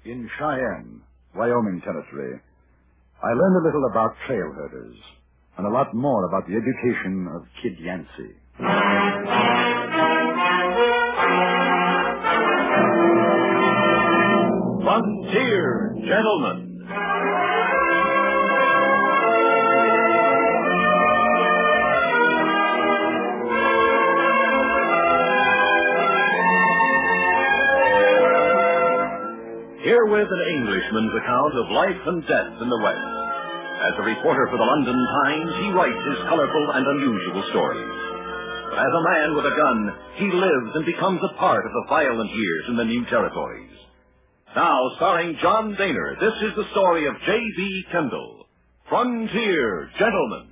In Cheyenne, Wyoming Territory, I learned a little about trail herders and a lot more about the education of Kid Yancey. Frontier Gentlemen. Herewith an Englishman's account of life and death in the West. As a reporter for the London Times, he writes his colorful and unusual stories. But as a man with a gun, he lives and becomes a part of the violent years in the new territories. Now, starring John Daner, this is the story of J.B. Kendall, Frontier Gentlemen.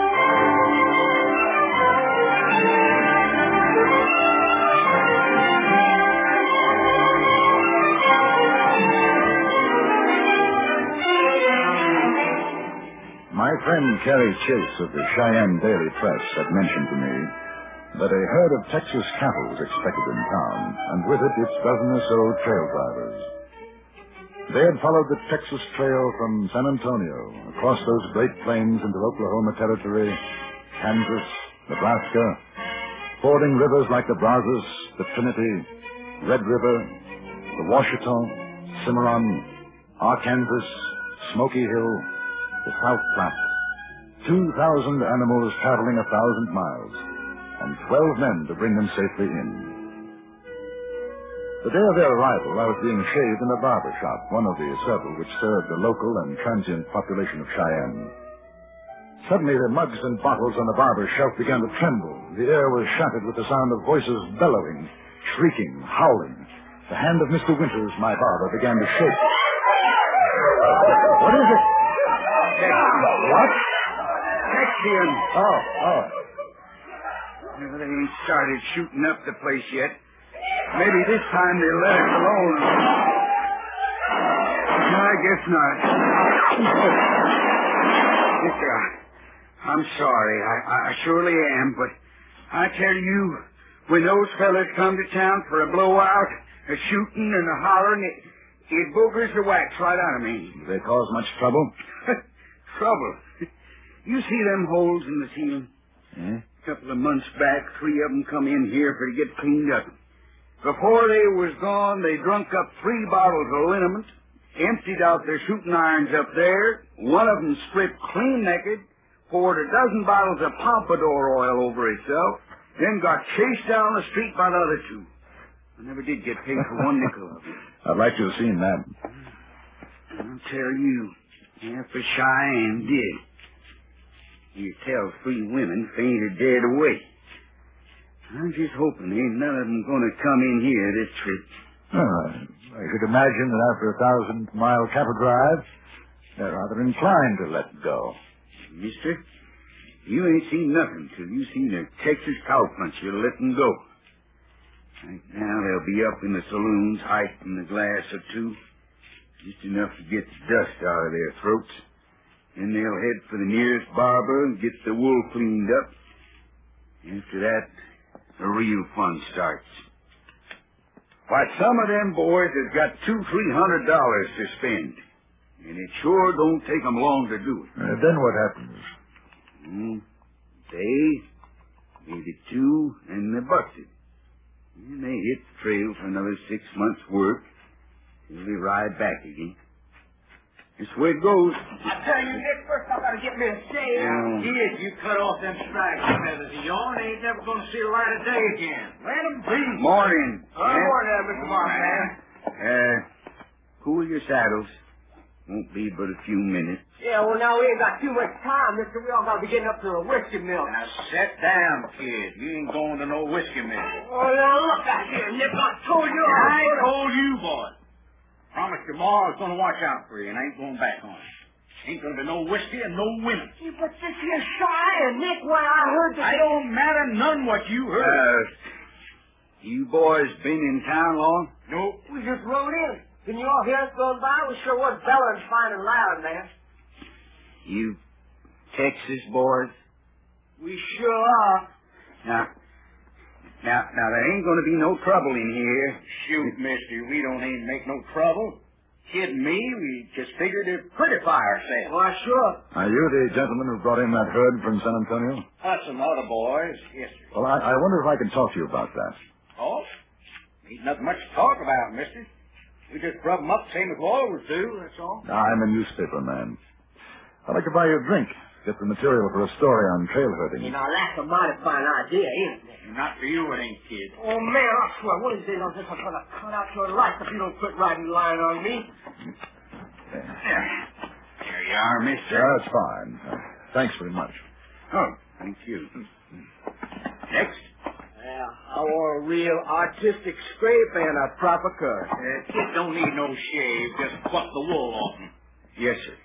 My friend Carrie Chase of the Cheyenne Daily Press had mentioned to me that a herd of Texas cattle was expected in town, and with it its dozen or so trail drivers. They had followed the Texas Trail from San Antonio across those great plains into Oklahoma Territory, Kansas, Nebraska, fording rivers like the Brazos, the Trinity, Red River, the Washita, Cimarron, Arkansas, Smoky Hill, the South Platte. 2,000 animals traveling 1,000 miles, and 12 men to bring them safely in. The day of their arrival, I was being shaved in a barber shop, one of the several which served the local and transient population of Cheyenne. Suddenly, the mugs and bottles on the barber's shelf began to tremble. The air was shattered with the sound of voices bellowing, shrieking, howling. The hand of Mr. Winters, my barber, began to shake. What is it? What? Texian. Oh. They ain't started shooting up the place yet. Maybe this time they'll let us alone. No, I guess not. Mister, I'm sorry. I surely am, but I tell you, when those fellas come to town for a blowout, a shooting and a hollering, it boogers the wax right out of me. Do they cause much trouble? Trouble? You see them holes in the ceiling? Hmm? A couple of months back, 3 of them come in here for to get cleaned up. Before they was gone, they drunk up 3 bottles of liniment, emptied out their shooting irons up there. One of them stripped clean naked, poured a dozen bottles of pompadour oil over itself, then got chased down the street by the other 2. I never did get paid for 1 nickel of it. I'd like to have seen that. I'll tell you, half of Cheyenne did. You tell 3 women fainted dead away. I'm just hoping ain't none of them going to come in here this trip. I should imagine that after a 1,000-mile cattle drive, they're rather inclined to let go. Mister, you ain't seen nothing till you seen a Texas cowpuncher letting go. Right now they'll be up in the saloons, hiding a glass or 2, just enough to get the dust out of their throats. Then they'll head for the nearest barber and get the wool cleaned up. After that, the real fun starts. Why, some of them boys has got $200-300 to spend, and it sure don't take them long to do it. Then what happens? They, maybe 2, and they're busted. And they hit the trail for another 6 months' work till they ride back again. That's the way it goes. I tell you, Nick, first I gotta get me a shave. Kid, you cut off them stripes feathers of yours, they ain't never gonna see the light of day again. Let them be. Morning. Morning, Mr. Montman. Cool your saddles. Won't be but a few minutes. Yeah, well, now we ain't got too much time, mister. We all gotta be getting up to a whiskey mill. Now, sit down, kid. You ain't going to no whiskey mill. Oh, now look out here, Nick. I told you I told you, boy. Promised your ma I was going to watch out for you, and I ain't going back on it. Ain't going to be no whiskey and no women. Yeah, but this here's Cheyenne, Nick. Why, I heard that... I don't matter none what you heard. You boys been in town long? Nope. We just rode in. Can you all hear us going by? We sure was bellowing fine and loud, man. You Texas boys? We sure are. Now, there ain't going to be no trouble in here. Shoot, mister, we don't aim to make no trouble. Kidding me? We just figured it'd prettify ourselves. Why, sure. Are you the gentleman who brought in that herd from San Antonio? Us and other boys. Yes, sir. Well, I wonder if I can talk to you about that. Oh? Ain't nothing much to talk about, mister. We just rub 'em up same as we always do, that's all. I'm a newspaper man. I'd like to buy you a drink. Get the material for a story on trail herding. You know, that's a mighty fine idea, ain't it? Not for you, it ain't, kid. Oh, man, I swear, what is it? I'm just going to cut out your life if you don't quit riding the line on me. There you are, mister. That's fine. Thanks very much. Oh, thank you. Next. Yeah, I want a real artistic scrape and a proper cut. Kid don't need no shave. Just pluck the wool off him. Yes, sir.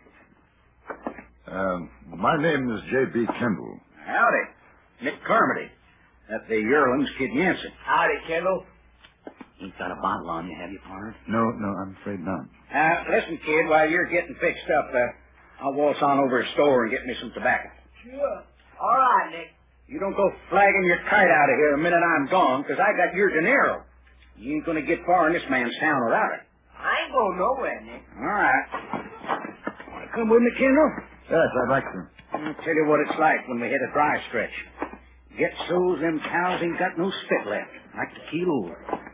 My name is J.B. Kendall. Howdy. Nick Carmody. That's the yearling's Kid Jensen. Howdy, Kendall. Ain't got a bottle on you, have you, Pard? No, I'm afraid not. Listen, kid, while you're getting fixed up, I'll waltz on over to the store and get me some tobacco. Sure. All right, Nick. You don't go flagging your kite out of here the minute I'm gone, because I got your dinero. You ain't going to get far in this man's town without it. I ain't going nowhere, Nick. All right. Want to come with me, Kendall? Yes, I'd like to. I'll tell you what it's like when we hit a dry stretch. Get so's them cows ain't got no spit left, like the kilo.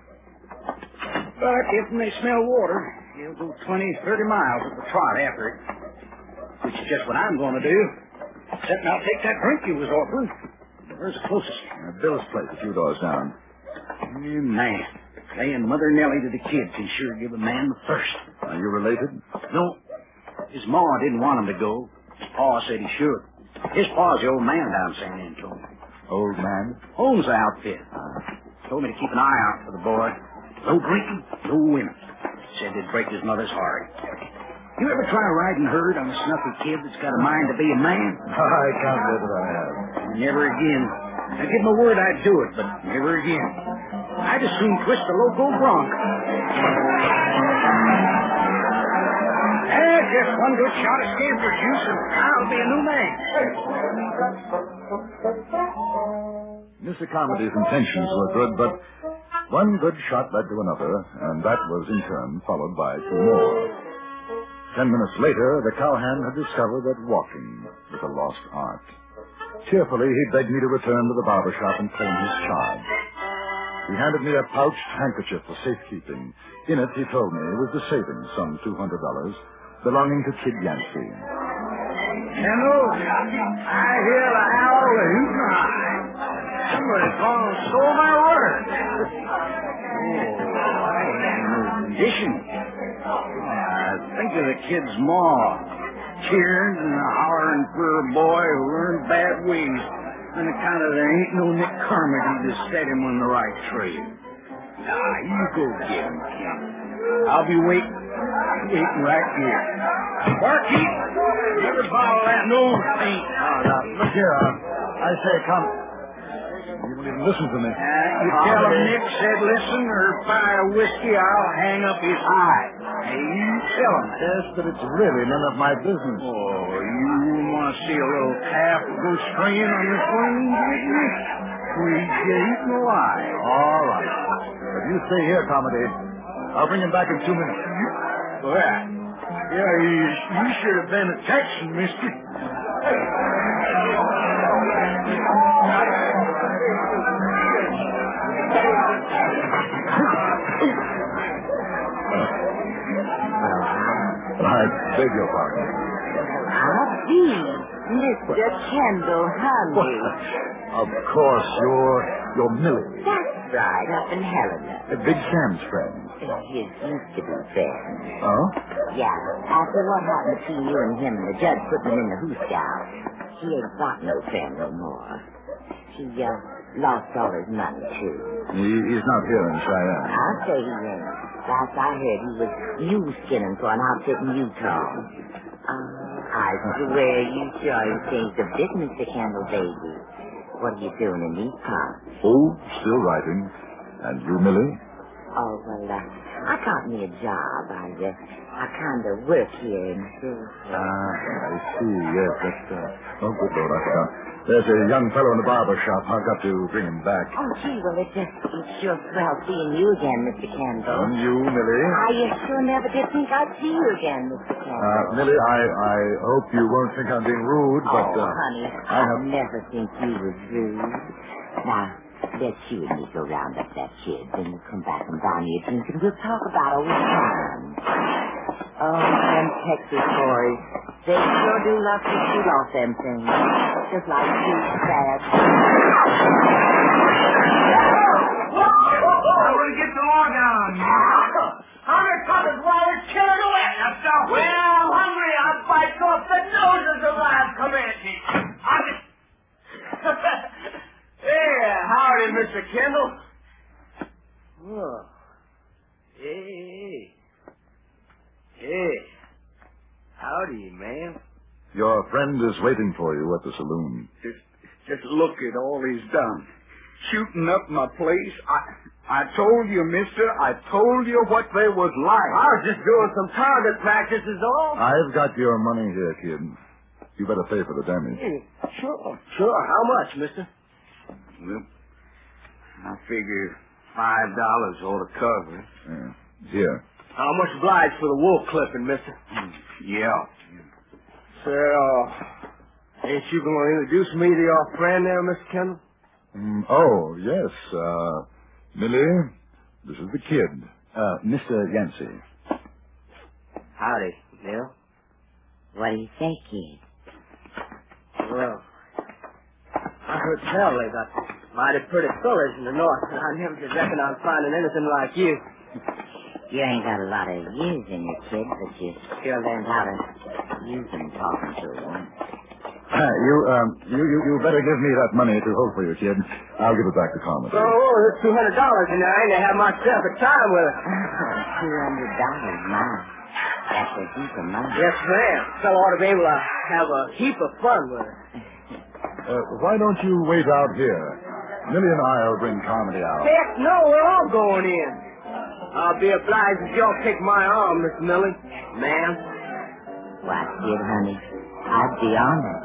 But if they smell water, they'll go 20, 30 miles at the trot after it. Which is just what I'm going to do. Except I'll take that drink you was offering. Where's the closest? Bill's place, a few doors down. Man, playing Mother Nellie to the kids can sure give a man the thirst. Are you related? No, his ma didn't want him to go. His pa said he should. His pa's the old man down San Antonio. Old man? Owns the outfit. Told me to keep an eye out for the boy. No drinking, no women. Said it'd break his mother's heart. You ever try riding herd on a snuffy kid that's got a mind to be a man? I can't say that I have. Never again. I give my word I'd do it, but never again. I'd as soon twist a loco bronc. Just one good shot of scamper juice and I'll be a new man. Mr. Carmody's intentions were good, but one good shot led to another, and that was in turn followed by two more. 10 minutes later, the cowhand had discovered that walking was a lost art. Cheerfully, he begged me to return to the barber shop and claim his charge. He handed me a pouched handkerchief for safekeeping. In it, he told me, was the savings, some $200, belonging to Kid Yancey. Hello, I hear the owl hooting high. Somebody's gone and stole my word. Oh, I ain't in no condition. I think of the kid's ma, cheering and hollering for a boy who learned bad ways on account of there ain't no Nick Carmody to set him on the right trail. Now, you go get him, kid. I'll be waiting right here. Barkeep, another bottle of that nose paint. Look here, I say, come. You won't even listen to me. You tell him Nick said listen, or by a whiskey, I'll hang up his eye. Hey, you tell him. Yes, but it's really none of my business. Oh, you want to see a little calf go stringing on this range, didn't you? Sweet Jake, no lie. All right. But you stay here, Carmody. I'll bring him back in 2 minutes. Well, yeah, you should have been a Texan, mister. I beg your pardon. Mr. Kendall Honey. Of course, you're Millie. That's right, up in Helena. Big Sam's friend. His used to be friend. Oh? Yeah, after what happened between you and him and the judge put him in the hoosgow, he ain't got no friend no more. He, lost all his money, too. He's not here in Cheyenne. I'll say he ain't. Last I heard, he was mule skinning for an outfit in Utah. I swear you sure changed the business to Kendall, baby. What are you doing in these parts? Oh, still writing. And you, Millie? Oh, well, I got me a job. I kind of work here in Silver. I see. Yes, that's... Oh, good Lord, I forgot. There's a young fellow in the barber shop. I've got to bring him back. Oh, gee, well, it's sure swell seeing you again, Mr. Kendall. And you, Millie? I sure never did think I'd see you again, Mr. Kendall. Millie, I hope you won't think I'm being rude, but... honey, I never think you was rude. Now, let's you and me go round up that kid, then we'll come back and buy me a drink, and we'll talk about old times. Oh, them Texas boys, they sure do love to shoot off them things. Just like two sad. I'm going to get the log on. Undercover's while it's killing away. Well, I'm hungry. I'll bite off the noses of live Comanche. Yeah, howdy, Mr. Kendall. Oh. Hey. Howdy, man. Your friend is waiting for you at the saloon. Just look at all he's done. Shooting up my place. I told you, mister. I told you what they was like. I was just doing some target practice is all. I've got your money here, kid. You better pay for the damage. Sure. How much, mister? Well, I figure $5 ought to cover it. Yeah. Here. How much obliged for the wool clipping, mister? Yeah. Say, ain't you going to introduce me to your friend there, Mr. Kendall? Oh, yes. Millie, this is the kid. Mr. Yancey. Howdy, Bill. What do you think, kid? Well, I heard tell they got mighty pretty fellers in the north, and I never did reckon on finding anything like you. You ain't got a lot of years in you, kid, but you sure learned how to use them talking to them. You better give me that money to hold for you, kid. I'll give it back to Carmen. Oh, there's $200 in there. I ain't gonna have myself a time with it. $200, my. That's a heap of money. Yes, ma'am. Fellow ought to be able to have a heap of fun with it. Why don't you wait out here? Millie and I'll bring Carmody out. Heck no, we're all going in. I'll be obliged if y'all take my arm, Miss Millie. Ma'am. Why, kid, honey, I'd be honored.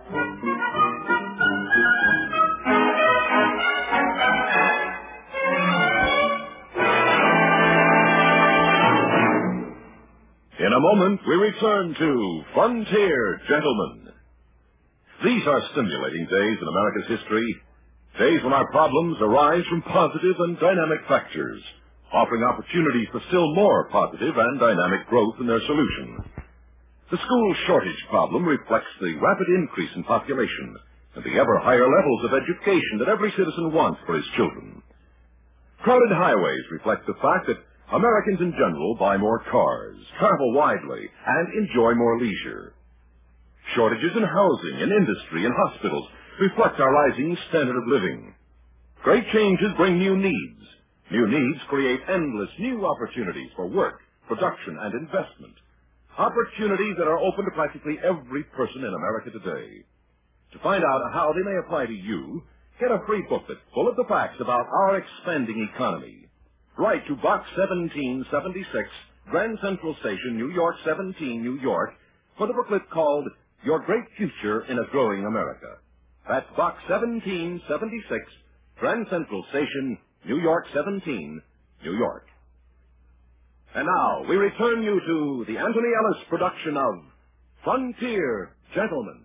In a moment, we return to Frontier Gentlemen. These are stimulating days in America's history, days when our problems arise from positive and dynamic factors, offering opportunities for still more positive and dynamic growth in their solution. The school shortage problem reflects the rapid increase in population and the ever higher levels of education that every citizen wants for his children. Crowded highways reflect the fact that Americans in general buy more cars, travel widely, and enjoy more leisure. Shortages in housing, in industry, and hospitals reflect our rising standard of living. Great changes bring new needs. New needs create endless new opportunities for work, production, and investment. Opportunities that are open to practically every person in America today. To find out how they may apply to you, get a free booklet full of the facts about our expanding economy. Write to Box 1776, Grand Central Station, New York 17, New York, for the booklet called Your Great Future in a Growing America. That's Box 1776, Grand Central Station, New York 17, New York. And now, we return you to the Anthony Ellis production of Frontier Gentlemen.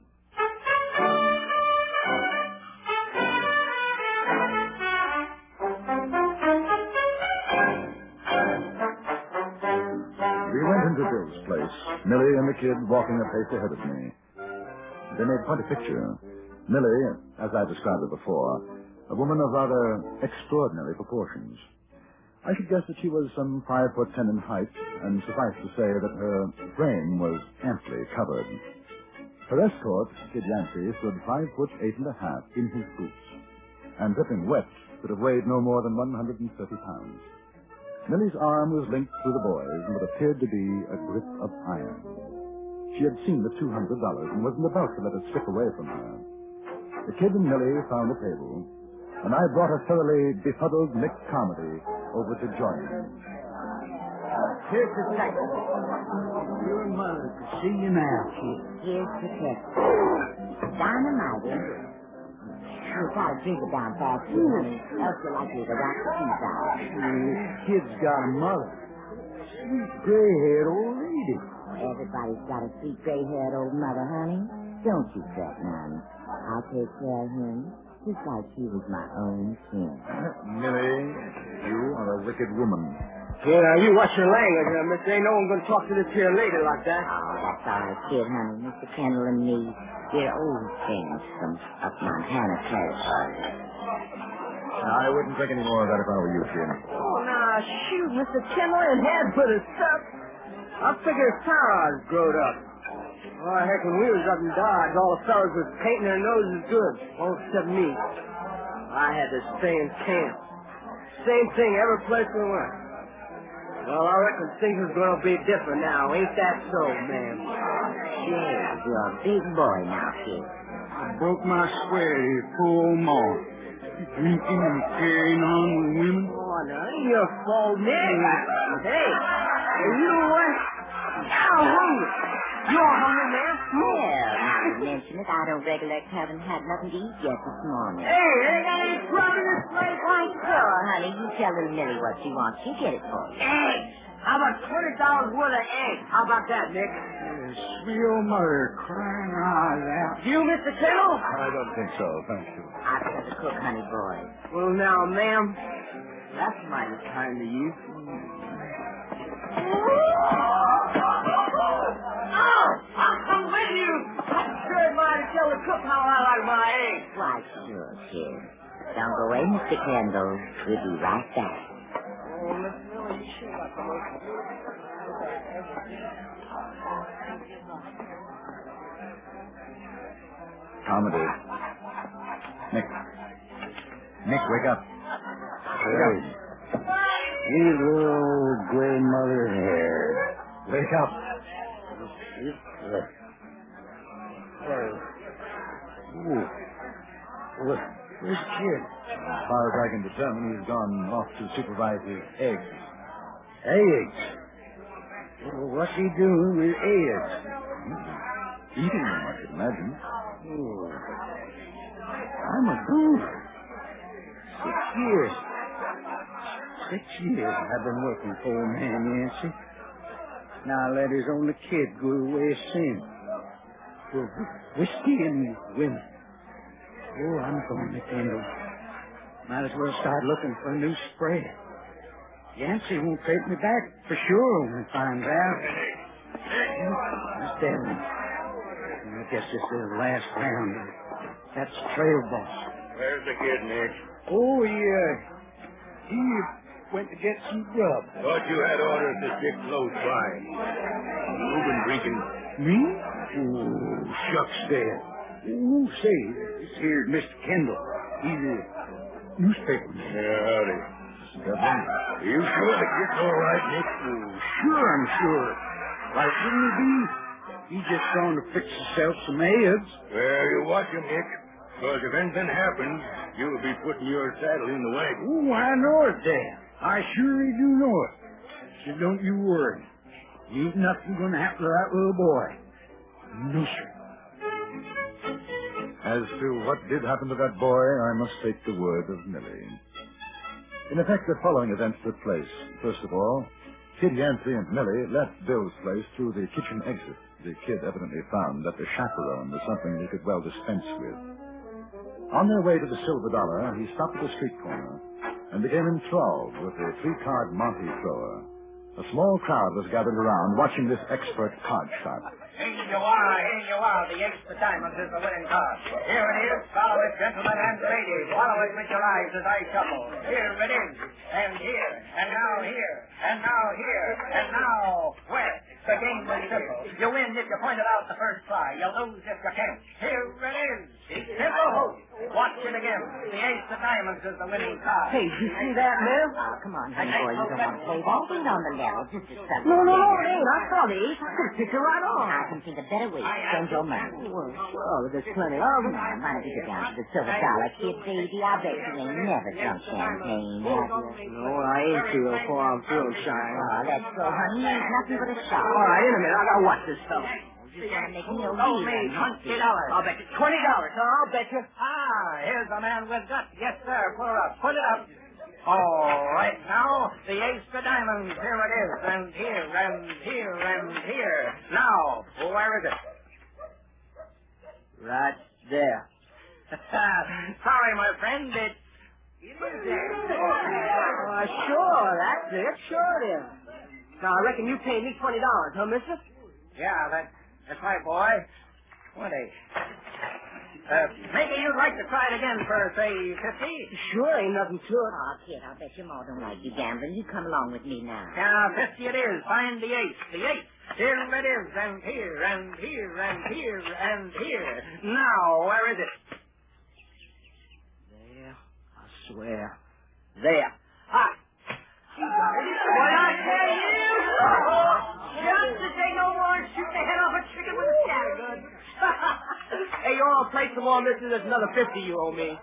We went into Bill's place, Millie and the kid walking a pace ahead of me. They made quite a picture. Millie, as I described her before, a woman of rather extraordinary proportions. I should guess that she was some 5'10" in height, and suffice to say that her frame was amply covered. Her escort, Kid Yancey, stood 5'8.5" in his boots, and dripping wet could have weighed no more than 130 pounds. Millie's arm was linked through the boys in what appeared to be a grip of iron. She had seen the $200 and wasn't about to let it slip away from her. The kid and Millie found a table. and I brought a thoroughly befuddled Nick Carmody over to join me. Here's the second. Your mother could see you now, kid. Here's the text. Dynamite. You gotta drink it down fast, too, honey. Else you're likely to rock the teeth out. Kid's got a mother. Sweet gray-haired old lady. Everybody's got a sweet gray-haired old mother, honey. Don't you fret, none. I'll take care of him, just like he was my own kin. Millie, you are a wicked woman. Yeah, now you watch your language, mister. Ain't no one gonna talk to this here lady like that. Oh, that's all right, kid, honey. Mr. Kendall and me, we're old friends from up Montana territory. I wouldn't drink any more of that if I were you, kid. Oh, nah, shoot, Mr. Kendall ain't had for the stuff. I figure his tires growed up. Oh, heck, when we was up in Dodge, all the fellas was painting their noses good, all except me. I had to stay in camp. Same thing every place we went. Well, I reckon things is gonna be different now. Ain't that so, ma'am? Yeah, you're a big boy now, kid. I broke my swear to your poor old ma. You drinking and carrying on with women? Oh, now, ain't your fault, Nick. Hey, you what? Now, hungry. You're hungry, man? Well, now you mention it, I don't recollect having had nothing to eat yet this morning. Hey, ain't got any grub in this place? Why, sure, honey. You tell little Millie what she wants. She'll get it for you. Eggs. How about $20 worth of eggs? How about that, Nick? Sweet old mother crying her eyes out. You, Mr. Kendall? I don't think so, thank you. I'll tell the cook, honey boy. Well, now, ma'am, that's mighty kind of you. Oh, I'll come with you. Sure mighty tell the cook how I like my eggs. Why, sure, kid. Don't go away, Mr. Kendall. We'll be right back. Oh, Miss Millie, you sure got the most beautiful Carmody. Nick. Nick, wake up. Hey. You little gray mother hair. Wake up. Where's the kid? As far as I can determine, he's gone off to supervise his eggs. Eggs. Well, what's he doing with eggs? Eating them, I should imagine. Oh. I'm a goof. 6 years. 6 years I've been working for old man Yancey. Now I let his only kid go away of sin. For whiskey and women. Oh, I'm going to Kendall. Might as well start looking for a new spread. Yancey won't take me back for sure when he finds out. Miss Devlin. I guess this is the last round. That's trail boss. Where's the kid, Nick? Oh, he went to get some grub. Thought you had orders to stick close by. You been drinking? Me? Oh, shucks there. Oh, say, this here Mr. Kendall. He's a newspaperman. Yeah, howdy. Devlin? Are you sure the kid's all right, Nick? Oh, sure, I'm sure. Why shouldn't he be? He's just trying to fix himself some eggs. Well, you watch him, Nick. Because if anything happens, you'll be putting your saddle in the wagon. Oh, I know it, Dad. I surely do know it. So don't you worry. Ain't nothing going to happen to that little boy. No, sir. As to what did happen to that boy, I must take the word of Millie. In effect, the following events took place. First of all, Kid Yancey and Millie left Bill's place through the kitchen exit. The kid evidently found that the chaperone was something he could well dispense with. On their way to the Silver Dollar, he stopped at a street corner and became enthralled with the 3-card Monte thrower. A small crowd was gathered around watching this expert card shot. Here you are. The ace of diamonds is the winning card. Here it is. Follow it, gentlemen and ladies. Follow it with your eyes as I shuffle. Here it is. And here. And now here. And now here. And now where? The game is simple. You win if you pointed out the first try. You lose if you can't. Here it is. Simple. Watch it again. The ace of diamonds is the winning card. Hey, did you see that, Mill? Oh, come on, honey boy. You don't want to play that. It ain't on the level. Just a subject. No, it ain't. I saw the ace. I could have picked it right on. I can think of better ways to spend your money. Well, sure, there's plenty of them. Now, why don't you get down to the Silver Dollar Kid, baby? I bet you ain't never drunk champagne, have you? No, I ain't too before I'm through, Shine. Oh, let's go, honey. Ain't nothing but a shot. All right, in a minute. I gotta watch this stuff. Just want to make me a Sold me real $20. I'll bet you $20, huh? I'll bet you. Here's a man with guts. Yes, sir. Pull her up. Put it up. All right, now, the ace of diamonds. Here it is. And here, and here, and here. Now, where is it? Right there. Sorry, my friend. It is there. Sure, that's it. Sure it is. Now, I reckon you paid me $20, huh, mister? Yeah, that's right, boy. 20. Maybe you'd like to try it again for, say, 50? Sure, ain't nothing to it. Oh, kid, I'll bet your ma don't like you gambling. You come along with me now. Yeah, 50 it is. Find the ace. The ace. Here it is, and here, and here, and here, and here. Now, where is it? There, I swear. There. Ha! What I tell you? Just to say no more and shoot the head off a chicken with a scattergun. Hey, you all play some more, mister. There's another 50 you owe me.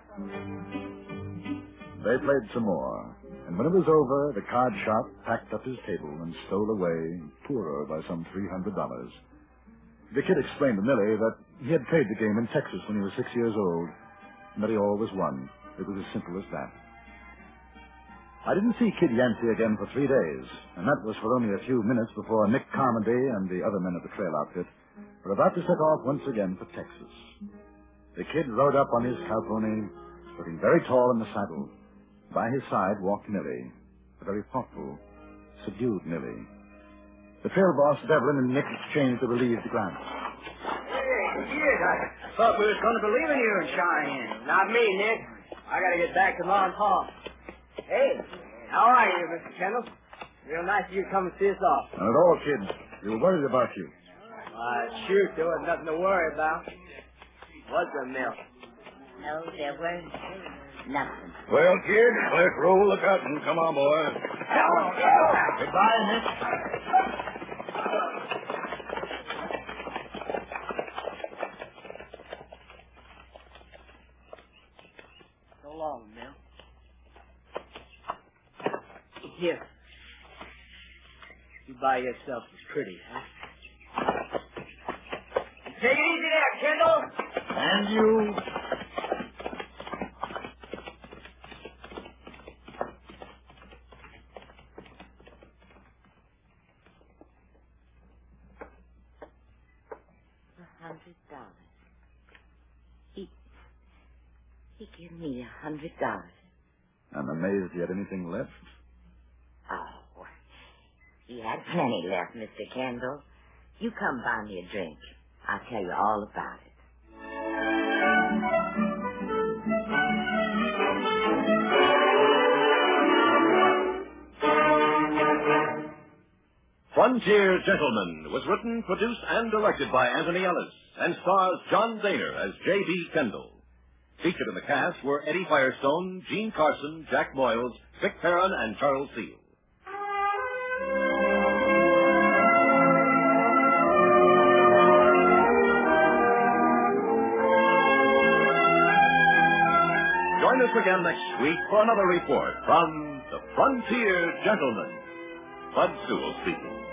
They played some more, and when it was over, the card sharp packed up his table and stole away, poorer by some $300. The kid explained to Millie that he had played the game in Texas when he was 6 years old, and that he always won. It was as simple as that. I didn't see Kid Yancey again for 3 days, and that was for only a few minutes before Nick Carmody and the other men of the trail outfit were about to set off once again for Texas. The kid rode up on his cow pony, looking very tall in the saddle. By his side walked Millie, a very thoughtful, subdued Millie. The trail boss, Devlin, and Nick exchanged a relieved glance. Hey, kid, I thought we was going to believe in you and Cheyenne. Not me, Nick. I got to get back to Mom and Pa. Hey, how are you, Mr. Kendall? Real nice of you to come and see us off. Not at all, kid. We were worried about you. Shoot, there was nothing to worry about. Was there, Mill? No, there weren't nothing. Well, kid, let's roll the curtain. Come on, boy. Goodbye, Nick. So long, Mill. Here. You buy yourself a pretty, huh? Take it easy there, Kendall. And you. $100. He gave me $100. I'm amazed he had anything left. Oh, he had plenty left, Mr. Kendall. You come buy me a drink. I'll tell you all about it. Frontier Gentlemen was written, produced, and directed by Anthony Ellis and stars John Daner as J.B. Kendall. Featured in the cast were Eddie Firestone, Gene Carson, Jack Moyles, Vic Perrin, and Charles Seal. Join us again next week for another report from the Frontier Gentlemen. Bud Sewell speaking.